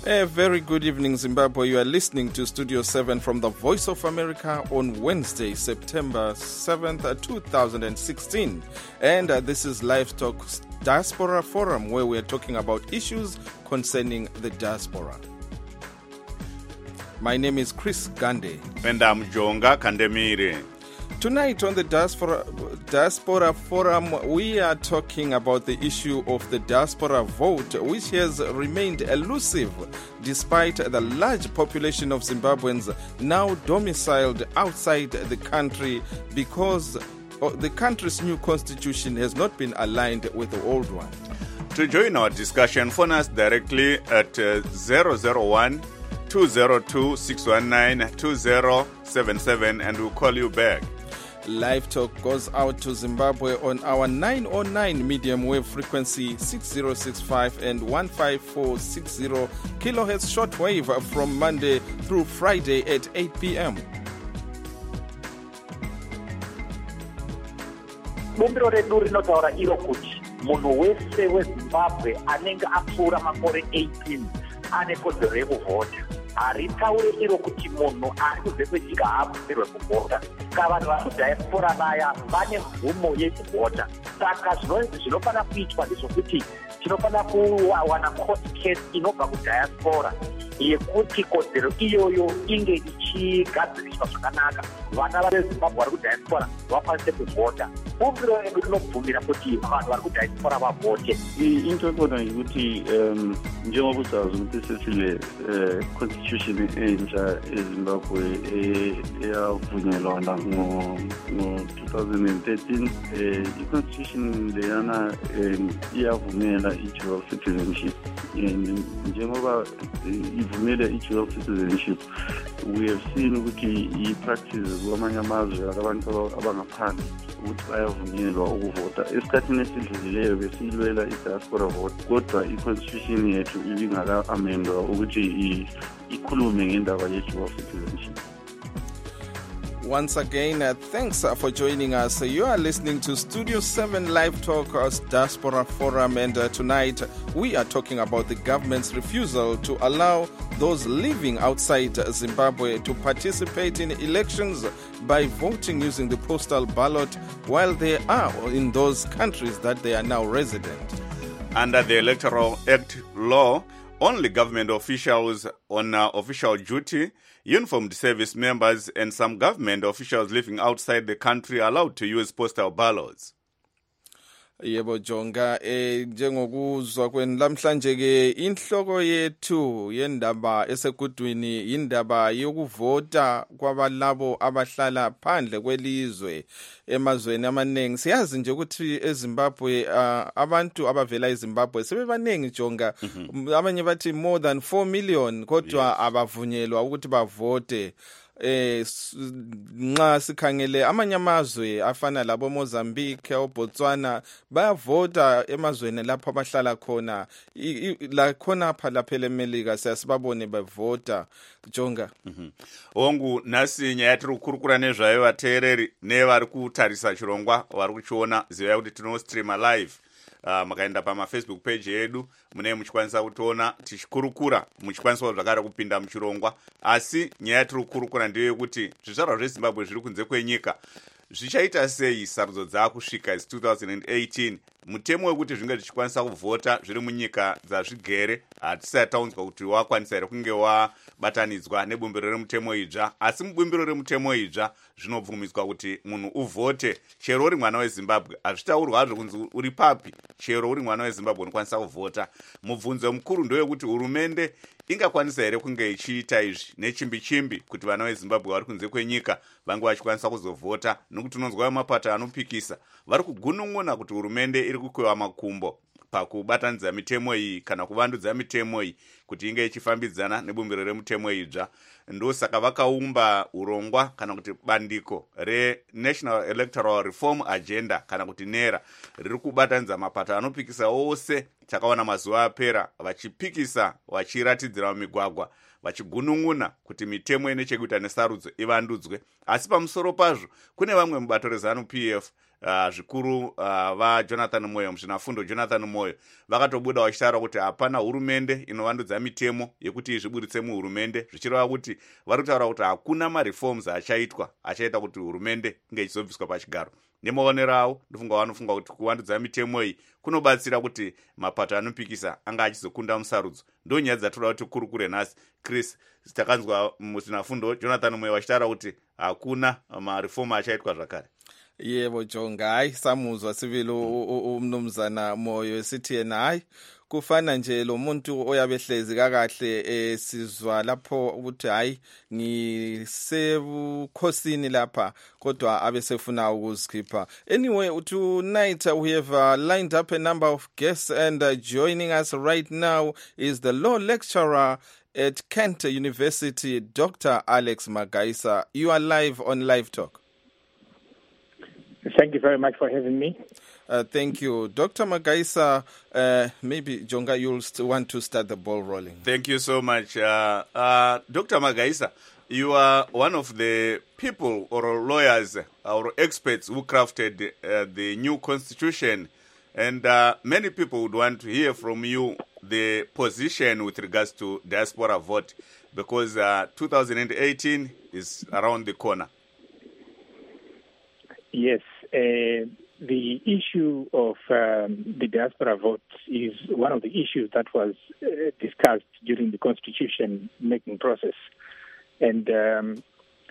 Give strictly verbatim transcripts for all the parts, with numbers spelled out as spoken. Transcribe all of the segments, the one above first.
A very good evening, Zimbabwe. You are listening to Studio seven from the Voice of America on Wednesday, September seventh, two thousand sixteen. And uh, this is Live Talk's Diaspora Forum, where we are talking about issues concerning the diaspora. My name is Chris Gande. And I'm Jonga Kandemire. Tonight on the Diaspora, Diaspora Forum, we are talking about the issue of the diaspora vote, which has remained elusive despite the large population of Zimbabweans now domiciled outside the country because the country's new constitution has not been aligned with the old one. To join our discussion, phone us directly at uh, zero zero one, two zero two, six one nine, two zero seven seven and we'll call you back. Live Talk goes out to Zimbabwe on our nine oh nine medium wave frequency six zero six five and one five four six zero kilohertz shortwave from Monday through Friday at eight p.m. Bumbiro redu rinotaura iro kuti munhu wese weZimbabwe anenge apfuura makore eighteen ane kodzero yekuvhota. Haritaure iro kuti munhu ari kubve kwenyika haabvumirwe kuvhota. Ka vanhu vari kudiaspora vaya vane mvumo yekuvhota. Saka zvinofanira kuitwa ndezvokuti tinofanira kuwana court case inobva kudiaspora yekuti kodzero iyoyo inge ichigadziriswa zvakanaka. Vana veZimbabwe vari kudiaspora vakwanise kuvhota. Bumbiro redu rinobvumira kuti vanhu vari kudiaspora vavhote. Into yakona yekuti njengoba usazi ukuthi sesile constitution entsha eZimbabwe eyavunyelwa ngo-twenty thirteen. I-constitution leyana iyavumela i-dual citizenship. Njengoba ivumela i-dual citizenship, we have seen ukuthi i-practice kwamanye amazwe abantu abangaphandle ukuthi bayavunyelwa ukuvota. Esikhathini esidlulileyo besilwela i-diaspora vote, kodwa i-constitution yethu ibingaka-amendwa ukuthi ikhulume ngendaba ye-dual citizenship. Once again, uh, thanks uh, for joining us. Uh, you are listening to Studio seven Live Talk uh, Diaspora Forum, and uh, tonight we are talking about the government's refusal to allow those living outside uh, Zimbabwe to participate in elections by voting using the postal ballot while they are in those countries that they are now resident. Under the Electoral Act law, only government officials on uh, official duty, uniformed service members, and some government officials living outside the country are allowed to use postal ballots. Yebo Jonga, eh njengokuzwa kweni lamhlanje ke inhloko yethu yendaba esegudwini indaba yokuvota kwabalabo abahlala phandle kwelizwe emazweni amaningi. Siyazi nje ukuthi eZimbabwe uh, abantu abavela eZimbabwe sebebaningi Jonga. Mm-hmm. Abanye bathi more than four million kodwa yes, abavunyelwa ukuthi bavote. Eh nxa sikhangele amanye amazwe afana labo Mozambique o Botswana bayavota emazweni lapho abahlala khona la khona pha lapha eMelika siyasibabone bavota Jonga. Mhm. Ongu nasi nyaya tiri kukurukura nezvayo vateereri nevari kutarisa chirongwa vari kuchiona ziva kuti tino stream live. Uh, makaenda pama Facebook page yedu mune muchikwanisa kutoona tichikurukura muchikwanisa zvakare kupinda muchirongwa, asi nyaya tiri kukurukura ndiyo kuti zvizvarwa zveZimbabwe zviri kunze kwenyika zvichaita sei sarudzo dzakusvika is two thousand eighteen. Mutemo wekuti zvinge zvichikwanisa kuvhota zviri munyika dzazvigere hatisati taunzwa kuti wakwanisa here kunge wabatanidzwa nebumbiro remutemo idzva, asi mubumbiro remutemo idzva zvinobvumiswa kuti munhu uvhote chero uri mwana weZimbabwe. Hazvitaurwa hazvo kunzi uri papi, chero uri mwana weZimbabwe unokwanisa kuvhota. Mubvunzo mukuru ndewekuti hurumende ingakwanisa here kunge ichiita izvi nechimbi chimbi kuti vana veZimbabwe vari kunze kwenyika vange vachikwanisa kuzovhota, nokuti unonzwa mapata anopikisa vari kugunun'una kuti hurumende iri kukwewa makumbo pakubatanidza mitemo iyi kana kuvandudza mitemo iyi kuti inge ichifambidzana nebumbiro remutemo idzva. Ndosaka vakaumba urongwa kana kuti bandiko reNational Electoral Reform Agenda kana kuti NERA riri kubatanidza mapata anopikisa ose takaona mazuva apera vachipikisa vachiratidzira mumigwagwa vachigunun'una kuti mitemo ine chekuita nesarudzo ivandudzwe. Asi pamusoro pazvo kune vamwe mubato reZANU P F uh, zvikuru uh, vajonathan moyo muzvinafundo jonathan moyo vakatobuda vachitaura kuti hapana hurumende inovandudza mitemo yekuti izviburitse muhurumende, zvichireva kuti vari kutaura kuti hakuna mareforms achaitwa achaita kuti hurumende inge ichizobviswa pachigaro. Nemaonero avo ndofunga vanofunga kuti kuvandudza mitemo iyi kunobatsira kuti mapato anopikisa anga achizokunda musarudzo. Ndo nyaya dzatoda kuti kurukure nhasi. Chris, takanzwa muzvinafundo jonathan moyo vachitaura kuti hakuna mareform achaitwa zvakare. Yebo Jonga, hayi samuzwa sivile umnumzana Moyo esithi yena hayi kufana nje lo muntu oyabehlezi kakahle esizwa lapho ukuthi hayi ngisebukhosini lapha kodwa abesefuna ukuzikhipha. Anyway, tonight we have uh, lined up a number of guests, and uh, joining us right now is the law lecturer at Kent University, Doctor Alex Magaisa. You are live on Live Talk. Thank you very much for having me. Uh, thank you. Doctor Magaisa, uh, maybe, Jonga, you'll st- want to start the ball rolling. Thank you so much. Uh, uh, Doctor Magaisa, you are one of the people or lawyers or experts who crafted uh, the new constitution. And uh, many people would want to hear from you the position with regards to diaspora vote, because uh, two thousand eighteen is around the corner. Yes, uh, the issue of um, the diaspora vote is one of the issues that was uh, discussed during the constitution-making process. And, um,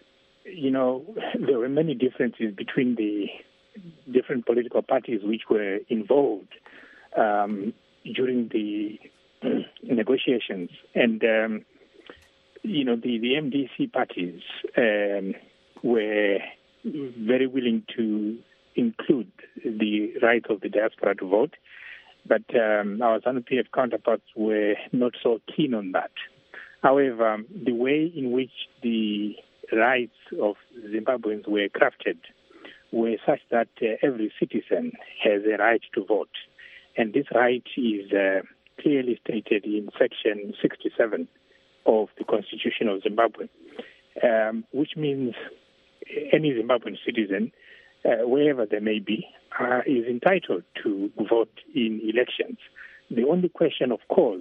you know, there were many differences between the different political parties which were involved um, during the negotiations. And, um, you know, the, the M D C parties um, were very willing to include the right of the diaspora to vote, but um, our ZANU P F counterparts were not so keen on that. However, the way in which the rights of Zimbabweans were crafted were such that uh, every citizen has a right to vote, and this right is uh, clearly stated in Section sixty-seven of the Constitution of Zimbabwe, um, which means any Zimbabwean citizen, uh, wherever they may be, uh, is entitled to vote in elections. The only question, of course,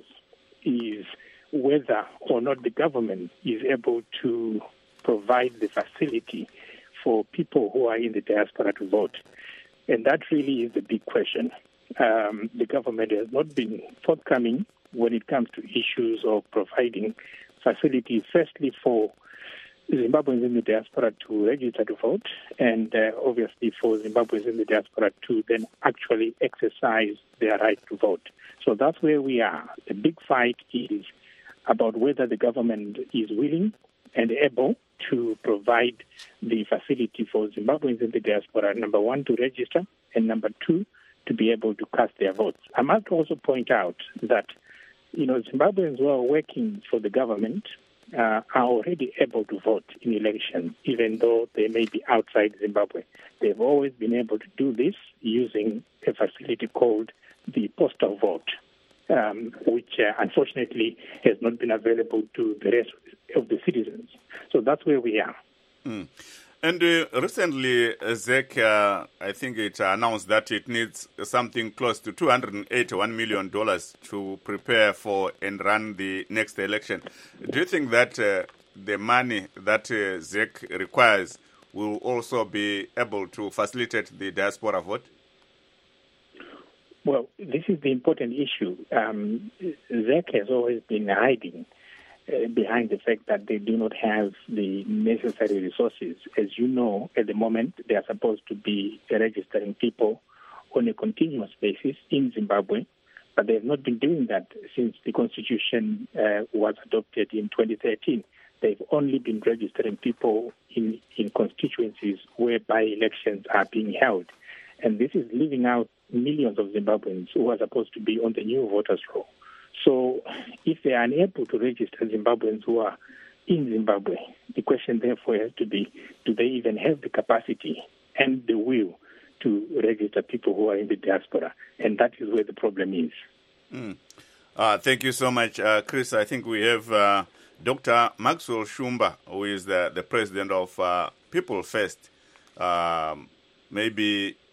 is whether or not the government is able to provide the facility for people who are in the diaspora to vote. And that really is the big question. Um, the government has not been forthcoming when it comes to issues of providing facilities, firstly for Zimbabweans in the diaspora to register to vote, and uh, obviously for Zimbabweans in the diaspora to then actually exercise their right to vote. So that's where we are. The big fight is about whether the government is willing and able to provide the facility for Zimbabweans in the diaspora, number one, to register, and number two, to be able to cast their votes. I must also point out that, you know, Zimbabweans who are working for the government Uh, are already able to vote in elections, even though they may be outside Zimbabwe. They've always been able to do this using a facility called the postal vote, um, which uh, unfortunately has not been available to the rest of the citizens. So that's where we are. Mm. And uh, recently, uh, Z E C, uh, I think it announced that it needs something close to two hundred eighty-one million dollars to prepare for and run the next election. Do you think that uh, the money that uh, Z E C requires will also be able to facilitate the diaspora vote? Well, this is the important issue. Um, Z E C has always been hiding Uh, behind the fact that they do not have the necessary resources. As you know, at the moment, they are supposed to be registering people on a continuous basis in Zimbabwe, but they have not been doing that since the Constitution uh, was adopted in twenty thirteen. They've only been registering people in, in constituencies whereby elections are being held. And this is leaving out millions of Zimbabweans who are supposed to be on the new voters' roll. So if they are unable to register Zimbabweans who are in Zimbabwe, the question therefore has to be, do they even have the capacity and the will to register people who are in the diaspora? And that is where the problem is. Mm. Uh, thank you so much, uh, Chris. I think we have uh, Doctor Maxwell Shumba, who is the, the president of uh, People First. Um, maybe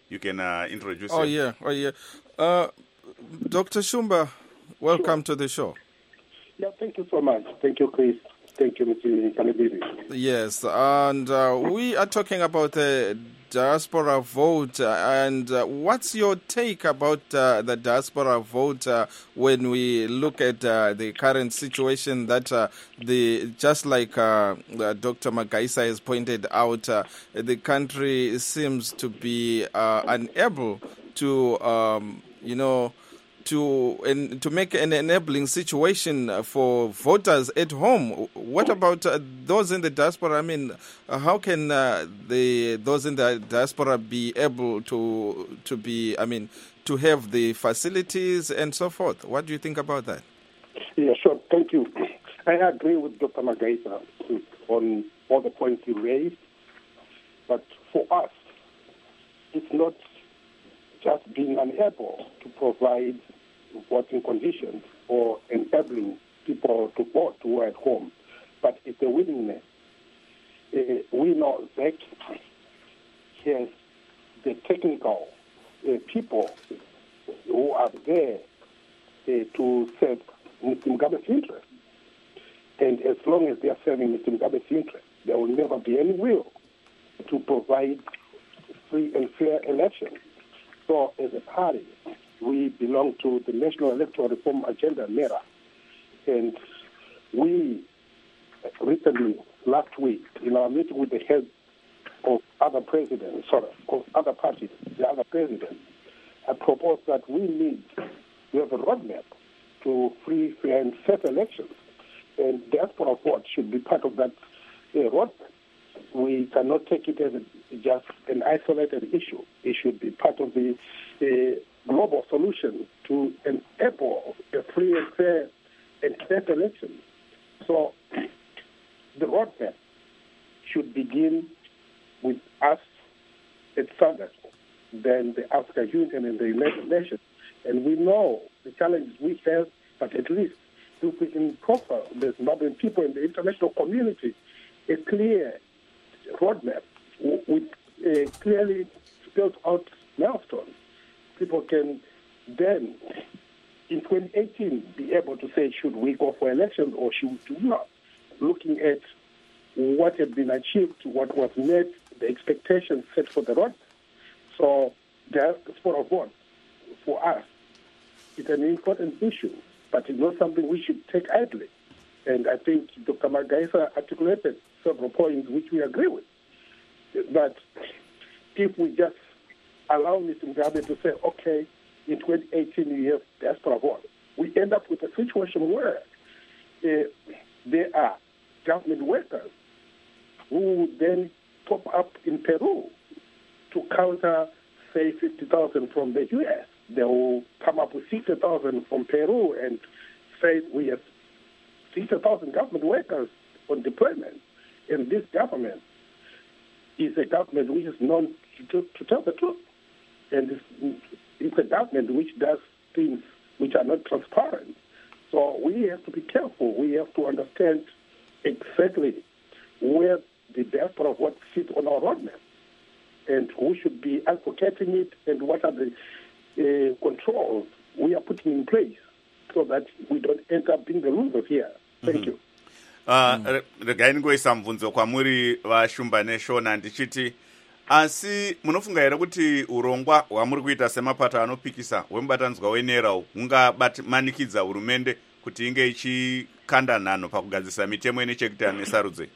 you can uh, introduce Oh, him. yeah. Oh, yeah. Uh, Doctor Shumba, welcome sure. to the show. Yeah, thank you so much. Thank you, Chris. Thank you, Mister Kalibiri. Yes, and uh, we are talking about the diaspora vote. And uh, what's your take about uh, the diaspora vote uh, when we look at uh, the current situation that uh, the just like uh, Doctor Magaisa has pointed out, uh, the country seems to be uh, unable to, um, you know, to and to make an enabling situation for voters at home. What about uh, those in the diaspora? I mean, uh, how can uh, the those in the diaspora be able to to be? I mean, to have the facilities and so forth. What do you think about that? Yeah, sure. Thank you. I agree with Doctor Magaisa on all the points he raised, but for us, it's not just being unable to provide voting conditions or enabling people to vote who are at home, but it's a willingness. Uh, we know that has the technical uh, people who are there uh, to serve Mister Mugabe's interests. And as long as they are serving Mister Mugabe's interests, there will never be any will to provide free and fair elections. So as a party, we belong to the National Electoral Reform Agenda, NERA, and we recently, last week, in our meeting with the heads of other presidents, sorry, of other parties, the other presidents, I proposed that we need to have a roadmap to free, fair, and safe elections, and diaspora vote should be part of that uh, roadmap. We cannot take it as a, just an isolated issue. It should be part of the uh, global solution to enable a free and fair and safe election. So the roadmap should begin with us at SADC, then the African Union and the United Nations. And we know the challenges we have, but at least if we can profile the Zimbabwean people in the international community a clear roadmap with a clearly spelled out milestones, people can then, in twenty eighteen, be able to say, should we go for elections or should we not? Looking at what had been achieved, what was met, the expectations set for the road. So the diaspora vote, for us, it's an important issue, but it's not something we should take idly. And I think Doctor Magaisa articulated several points which we agree with. But if we just allow Mister Mugabe to say, okay, in twenty eighteen you have diaspora vote, we end up with a situation where uh, there are government workers who then pop up in Peru to counter, say, fifty thousand from the U S. They will come up with sixty thousand from Peru and say we have sixty thousand government workers on deployment. And this government is a government which is known to, to tell the truth. And it's, it's a government which does things which are not transparent. So we have to be careful. We have to understand exactly where the diaspora vote sits on our roadmap and who should be advocating it and what are the uh, controls we are putting in place so that we don't end up being the losers here. Thank mm-hmm. you. Uh, regai ningoisa mubvunzo kwamuri vashumba neshona ndichiti asi munofunga here kuti urongwa hwamuri kuita semapato anopikisa hwemubatanidzwa wenera hungamanikidza hurumende kuti inge ichikanda nhano pakugadzisa mitemo ine chekuita nesarudzo?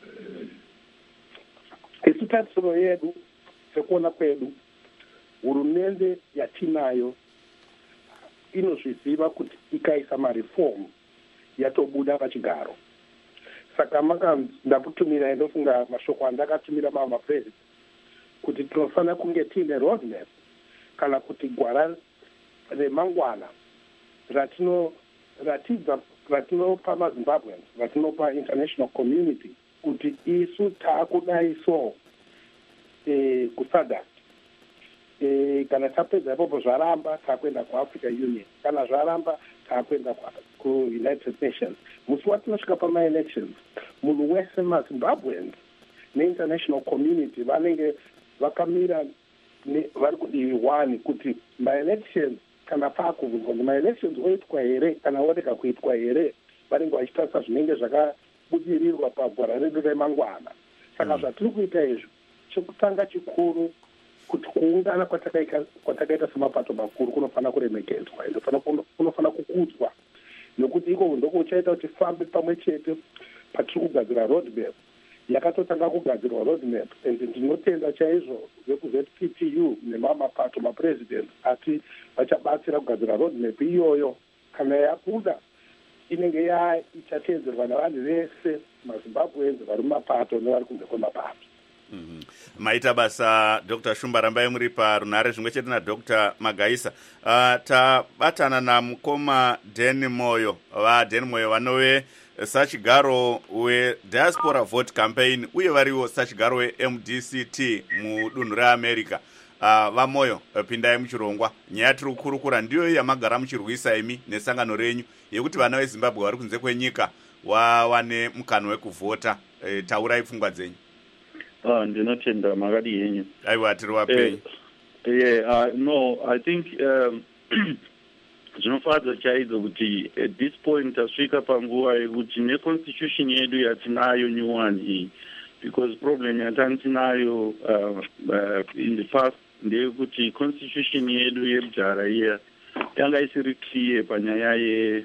Isu tarisiro yedu sekuona kwedu hurumende yatinayo inozviziva kuti ikaisa marefomu yatobuda pachigaro. Saka maka ndakutumira ndofunga mashoko andakatumira mama president kuti tinofana kunge tiine roadmap kana kuti gwara remangwana ratino ratidza ratinopa maZimbabweans ratinopa international community kuti isu taakudai so eh, kusadc eh, kana tapedza ipopo zvaramba taakuenda kuAfrican Union, kana zvaramba taakuenda kuUnited Nations. Musi watinosvika pama-elections munhu wese maZimbabweans neinternational community vanenge vakamira vari kudivi one kuti maelections kana paakubvunzwa kuti maelections oitwa here kana orega kuitwa here, vanenge vachitarisa zvinenge zvakabudirirwa pagwara redu remangwana. Saka zvatiri kuita izvo, chekutanga chikuru kuti kuungana kwatakaita semapato makuru kunofanira kuremekedzwa ende kunofanira kukudzwa, nokuti iko ndiko kuchaita kuti tifambe pamwe chete patiri kugadzira roadmap. Yakatotanga kugadzirwa roadmap ende ndinotenda chaizvo vekuz P T U nemamapato mapresident ati vachabatsira kugadzira roadmap iyoyo. Kana yabuda inenge ya ichatedzerwa navanhu vese maZimbabweans vari mumapato nevari kunze kwemapato. Mm-hmm. Maita basa Doctor Shumba, rambai muri parunare zvimwe chete na Doctor Magaisa. Uh, tabatana na mukoma Dan Moyo. Va Dan Moyo vanove sachigaro we Diaspora Vote Campaign uye variwo sachigaro we M D C T mudunhu reAmerica. Uh, vamoyo uh, pindai muchirongwa. Nyaya tiri kukurukura ndiyo yamagara muchirwisa imi nesangano renyu yekuti vana veZimbabwe vari kunze kwenyika wawane mukana wekuvhota. Uh, taurai pfungwa dzenyu. Ah, ndinotenda makadi yenyu. Aiwa, tiri wapei. Yeah, uh, no, I think um, zvinofadza chaidzo kuti at this point tasvika panguva yekuti neconstitution yedu yatinayo new one iyi, because problem yatanga tinayo uh, uh, in the past ndeyekuti constitution yedu yekudhara iya yanga isiri clear panyaya ye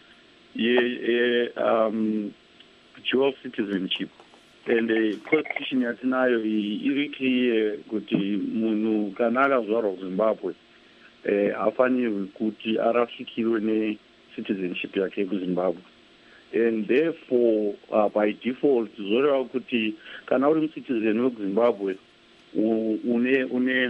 ye um, dual citizenship. And the constitution yatinayo iri clear kuti munhu kana akazvarwa kuZimbabwe eh afanirwi kuti arasikirwe ne citizenship yake kuZimbabwe. And therefore uh, by default zoreva kuti kana uri citizen weZimbabwe une une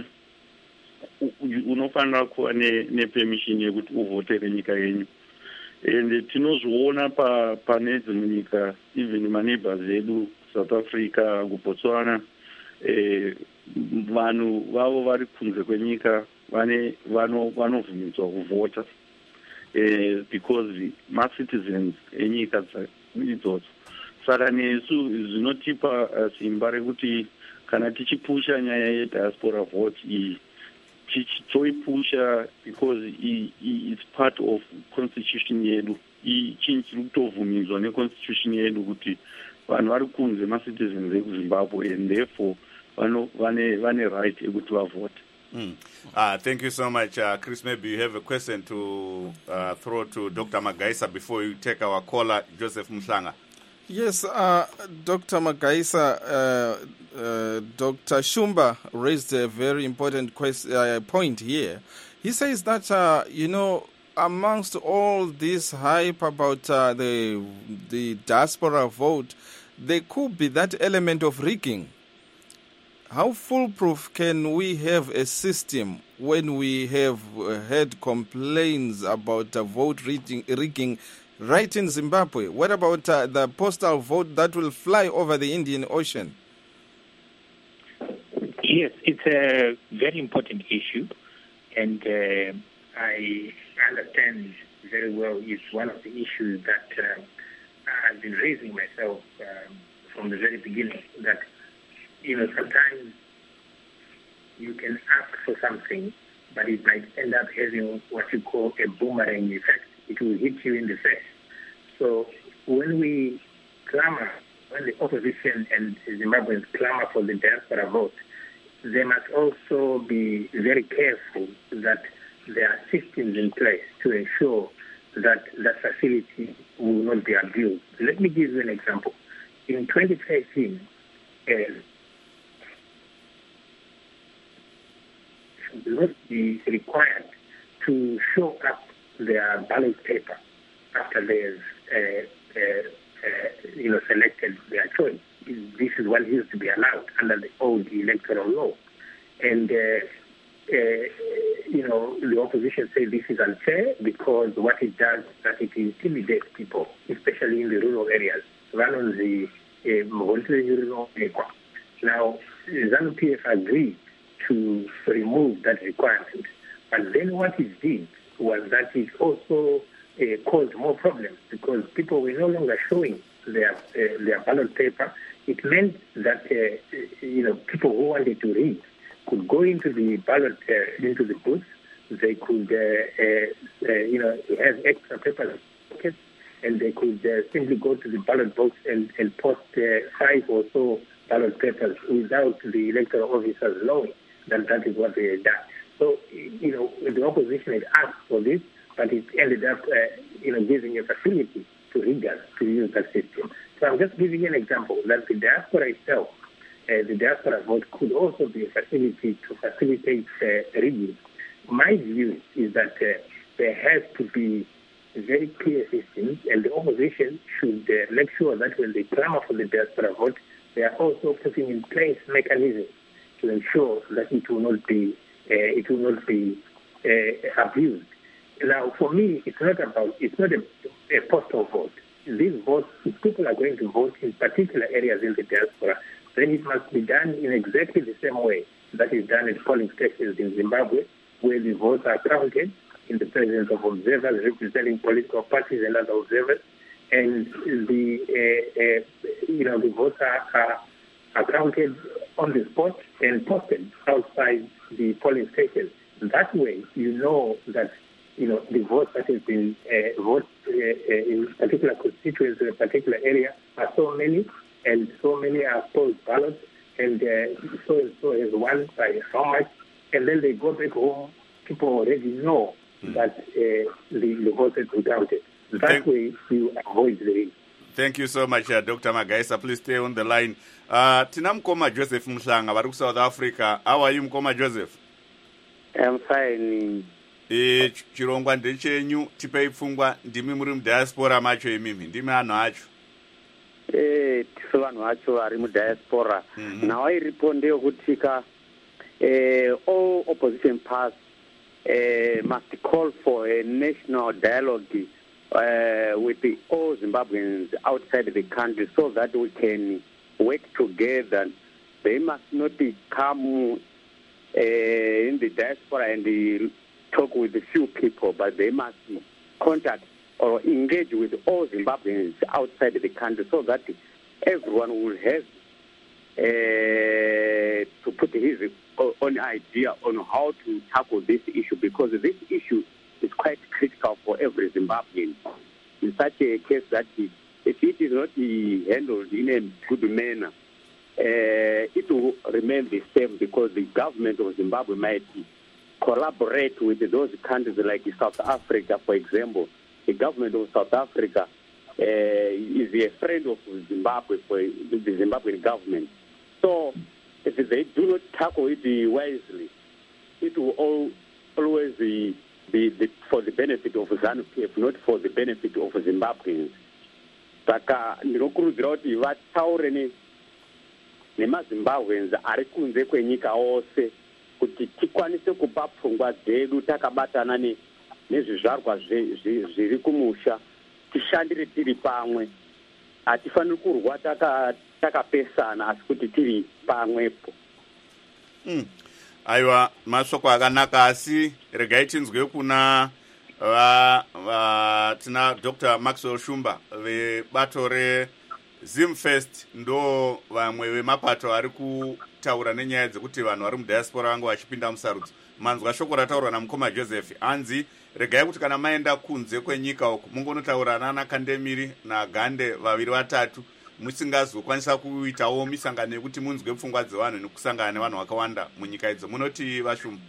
unofanira kuva ne permission yekuti uvotere nyika yenyu. And tinozviona pa pane dzimwe nyika, even maneighbors edu South Africa, Botswana, eh, vanhu vavo vari kunze kwenyika vane vano vanovhumidzwa kuvhota eh, because ma-citizens enyika idzodzo. Saka nesu zvinotipa uh, simba rekuti kana tichipusha nyaya yediaspora vote iyi tichitoipusha because i, i, it's part of constitution yedu. Chinhu chiri kutovhumidzwa neconstitution yedu kuti vanhu vari kunze ma-citizens ekuZimbabwe and therefore vane vane right ekuti vavote. Mm. Uh, thank you so much. Uh, Chris, maybe you have a question to uh, throw to Doctor Magaisa before you take our caller, Joseph Mhlanga. Yes, uh, Doctor Magaisa, uh, uh, Doctor Shumba raised a very important quest- uh, point here. He says that, uh, you know, amongst all this hype about uh, the the diaspora vote, there could be that element of rigging. How foolproof can we have a system when we have uh, had complaints about uh, vote rigging, rigging right in Zimbabwe? What about uh, the postal vote that will fly over the Indian Ocean? Yes, it's a very important issue, and uh, I understand very well it's one of the issues that uh, I've been raising myself um, from the very beginning, that, you know, sometimes you can ask for something, but it might end up having what you call a boomerang effect. It will hit you in the face. So when we clamor, when the opposition and Zimbabweans clamor for the diaspora vote, they must also be very careful that there are systems in place to ensure that that facility will not be abused. Let me give you an example. In twenty thirteen, uh, should not be required to show up their ballot paper after they've uh, uh, uh, you know, selected their choice. This is what used to be allowed under the old electoral law. And, uh, uh, you know, the opposition say this is unfair because what it does is that it intimidates people, especially in the rural areas. The Now, ZANU-P F agreed to remove that requirement. But then what it did was that it also uh, caused more problems because people were no longer showing their uh, their ballot paper. It meant that uh, you know, people who wanted to read could go into the ballot, uh, into the booth. They could, uh, uh, uh, you know, have extra papers, and they could uh, simply go to the ballot box and, and post uh, five or so ballot papers without the electoral officers knowing that that is what they had done. So, you know, the opposition had asked for this, but it ended up, uh, you know, giving a facility to riggers to use that system. So I'm just giving you an example that the diaspora itself, uh, the diaspora vote could also be a facility to facilitate uh, rigging. My view is that uh, there has to be a very clear system, and the opposition should uh, make sure that when they clamor for the diaspora vote, they are also putting in place mechanisms to ensure that it will not be uh, it will not be uh, abused. Now, for me, it's not about it's not a, a postal vote. These votes, if people are going to vote in particular areas in the diaspora, then it must be done in exactly the same way that is done at polling stations in Zimbabwe, where the votes are counted in the presence of observers representing political parties and other observers, and the uh, uh, you know the votes are, are, are counted on the spot and posted outside the polling station. That way, you know that you know the votes that have been uh, voted uh, uh, in particular constituencies in a particular area are so many, and so many are post ballots, and uh, so and so has won by how much, and then they go back home. People already know mm. that uh, the, the votes have been counted. That Thank way, you avoid the risk. Thank you so much, uh, Doctor Magaisa. Please stay on the line. Uh, Tina Mkoma Joseph Mhlanga, Baruch South Africa. How are you, Mkoma Joseph? I'm fine. E chirongwa ndechenyu tipei pfungwa ndimi muri mudiaspora macho imimi ndimi anhu acho. Eh tiso vanhu vacho vari mudiaspora. Mm-hmm. Nawa iripo ndeyekutika eh all opposition parties uh, must call for a national dialogue uh, with the all Zimbabweans outside the country so that we can work together. They must not come uh, in the diaspora and the talk with a few people, but they must contact or engage with all Zimbabweans outside the country so that everyone will have uh, to put his own idea on how to tackle this issue, because this issue is quite critical for every Zimbabwean. In such a case that if it is not handled in a good manner, uh, it will remain the same, because the government of Zimbabwe might collaborate with those countries like South Africa, for example. The government of South Africa uh, is a friend of Zimbabwe, for the Zimbabwean government. So if they do not tackle it wisely, it will all, always be, be the, for the benefit of ZANU-P F, not for the benefit of Zimbabweans. Saka ndinokurudzira kuti vataure nemazimbabweans ari kunze kwenyika ose kuti tikwanise kupa pfungwa dzedu takabatana nezvizvarwa zviri kumusha, tishandire tiri pamwe. Hatifaniri kurwa takapesana asi kuti tiri pamwepo. Mm. Aiwa, masoko akanaka, asi regai tinzwe kuna va, va, tina Doctor Maxwell Shumba vebato reZimfest, ndo vamwe vemapato ari kutaura nenyaya dzekuti vanhu vari mudiaspora vange vachipinda musarudzo. Manzwa shoko rataurwa naMukoma Joseph anzi regai kuti kana maenda kunze kwenyika uku mungonotaura nana Kandemiri naGande vaviri vatatu musingazokwanisa kuitawo misangano yekuti munzwe pfungwa dzevanhu nekusangana nevanhu vakawanda munyika idzo. Munoti Vashumba?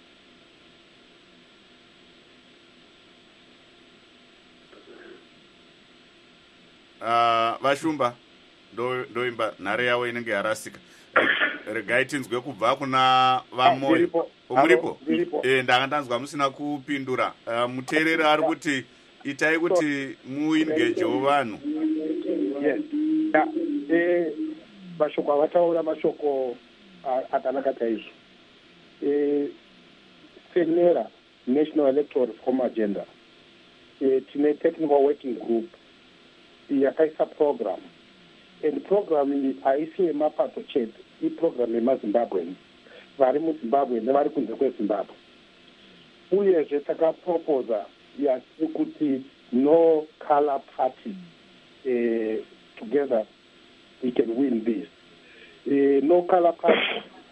Uh, Vashumba ndo ndoimba nhare yawo inenge yarasika. Regai tinzwe kubva kuna vamoyo. Muripo? Eh, ndanga ndanzwa musina kupindura. Uh, muteereri ari kuti itai kuti muengage vanhu. Yes. Eh mashoko avataura mashoko akanaka chaizvo. Eh Senera National Electoral Reform Agenda. Eh tine technical working group yakaisa program. And program haisi yemapato chete, i program yemaZimbabweans vari muZimbabwe nevari kunze kweZimbabwe. Uyezve takaproposa yekuti no color party uh, together we can win this. Uh, no color party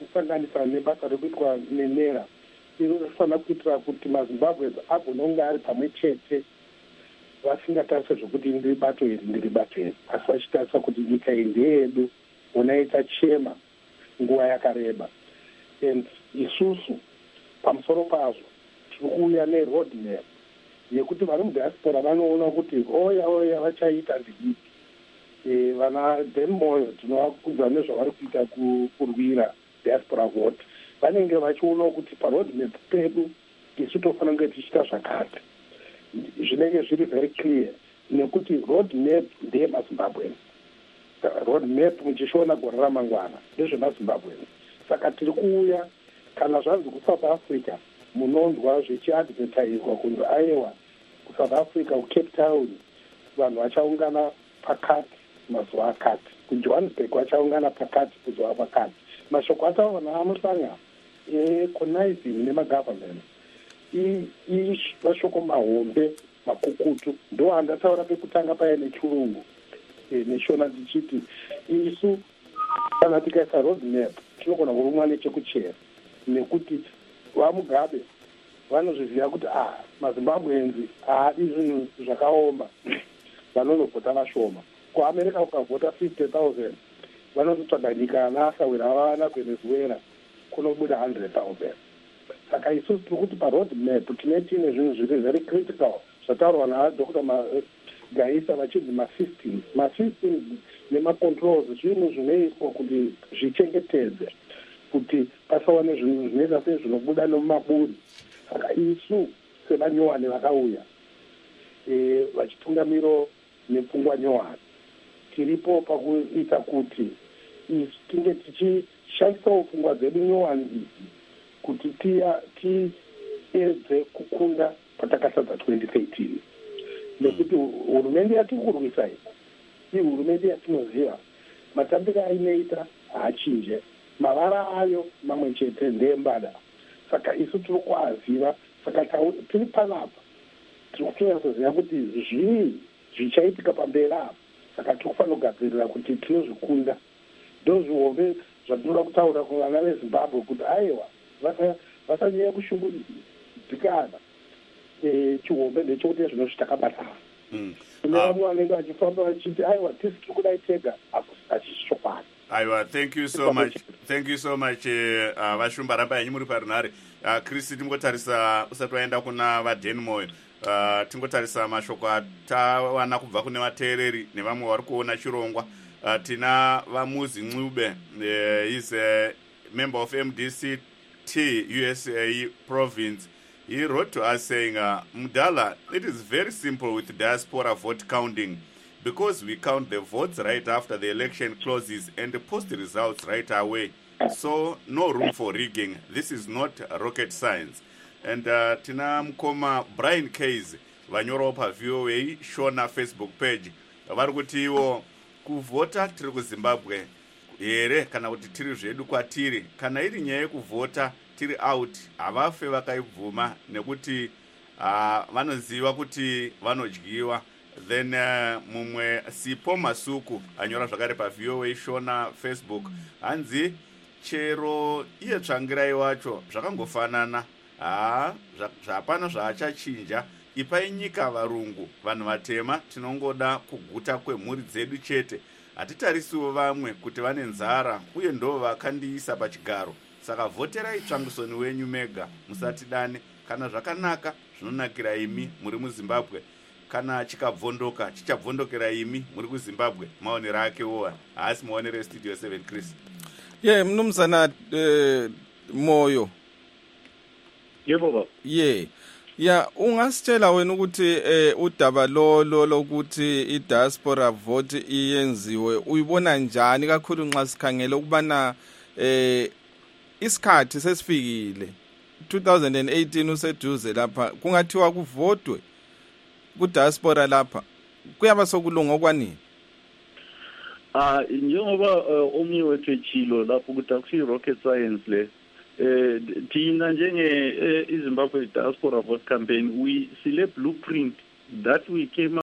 kusanganisa nebasa rekuitwa nenera inofanira kuitira kuti mazimbabwe agononga ari pamwe chete vasingatarisa zvokuti ndiri bato iri ndiri bato iri asi vachitarisa kuti nyika iyi ndeyedu ona itachema nguva yakareba. And isusu pamusoro pazvo tiri kuuya neroad map yekuti vari mudiaspora vanoona kuti oya oya vachaita ndidiki. E, vana Denmoyo tinovakudza nezvavari kuita kurwira diaspora vote vanenge vachiona kuti paroad map pedu isu tofanira kunge tichiita zvakati zvinenge zviri very clear nekuti road map ndeyemazimbabweni. Road map muchishoona gore ramangwana ndezvemazimbabweni. Saka tiri kuuya kana zvanzi kuSouth Africa munonzwa zvichiadvertiswa kunzi aiwa kuSouth Africa kuCape Town vanhu vachaungana pakati mazuva akati, kuJohannesburg vachaungana pakati kuzuva pakati. Mashoko ataona anosanga econnising nemagovernment mashoko mahombe makukutu ndo andataura pekutanga paya nechirungu neshona ndichiti isu kana tikaisa road map tinogona kurumwa nechekuchera nekuti vamugabe vanozviziva kuti ah mazimbabwenzi haadi zvinhu zvakaoma vanozovhota vashoma. kuAmerica ukavhota fifty thousand vanototsvaga nyika yanasawira vana Venezuela kunobuda one hundred thousand. Saka isusu tiri kuti paroad map tine tine zvinhu zviri very critical zvataurwa nadr Gaisa vachinzi masystems masystems nemacontrols zvinhu zvinoiswa kuti zvichengetedze kuti pasawa nezvinhu zvinoita sei zvinobuda nomumaburi. Saka isu sevanyowani vakauya e, vachitungamiro nepfungwa nyowani tiripo pakuita kuti tinge tichishandisawo pfungwa dzedu nyowani idzi kuti tiedze kukunda patakasadza twenty thirteen nekuti hurumende yatiri kurwisa iyi ihurumende yatinoziva matambiro ainoita haachinje mavara ayo mamwe chete ndembada. Saka isu tiri kuaziva. Saka tiri panapa tiri kutonyasoziva kuti zvii zvichaitika pamberi apa. Saka tiri kufanira kugadzirira kuti tinozvikunda. Ndo zvihombe zvatinoda kutaura kuvana veZimbabwe kuti aiwa vasanyanya kushungudzikana chihombe ndechekuti zvino zvitakabata kune vamwe vanenge vachifamba vachiti aiwa tisi tiri kudai tega achishokwani. Aiwa, thank you so much. Thank you so much uh, vashumba ramba yanyu muri parunhare. Uh, Chris tingotarisa usati waenda kuna vaDenmoyo. Uh, tingotarisa mashoko atawana kubva kune vateereri nevamwe vari kuona chirongwa. Uh, tina vaMuzi Ncube, uh, he's a member of M D C T U S A province. He wrote to us saying, uh, Mdala, it is very simple with diaspora vote counting because we count the votes right after the election closes and post the results right away. So no room for rigging. This is not rocket science. And uh, tina mkoma Brian Case vanyoro pa V O A Shona Facebook page vari kuti iwo kuvhota tiri kuZimbabwe here kana kuti tiri zvedu kwatiri kana iri nyaya yekuvhota tiri out havafe vakaibvuma nekuti uh, vanoziva kuti vanodyiwa. Then uh, mumwe Sipo Masuku anyora zvakare pa V O A Shona Facebook hanzi chero iye tsvangirai wacho zvakangofanana ha zvapana zvaachachinja ipai nyika varungu vanhu vatema tinongoda kuguta kwemhuri dzedu chete hatitarisiwo vamwe kuti vane nzara uye ndo vakandiisa pachigaro. Saka vhoterai tsvangisoni wenyu mega musatidane kana zvakanaka zvinonakira imi muri muZimbabwe kana chikabvondoka chichabvondokera imi muri kuZimbabwe. Maonero ake owa haasi maonero estudio seven Chris. ye yeah, mnumzana uh, Moyo. Yebo baba. Ye ya ungasitshela wena ukuthi eh udaba lolo lokuthi idiaspora vote iyenziwe uyibona njani kakhulu nxa sikhangele ukubana eh isikhathi sesifikile twenty eighteen useduze lapha kungathiwa kuvotwe kudiaspora lapha kuyaba sokulunga okwanini? Ah njengoba omnye wethu echilo lapho ukuthi akusi rocket science le eh thina njenge iZimbabwe diaspora vote campaign we sile blueprint that we came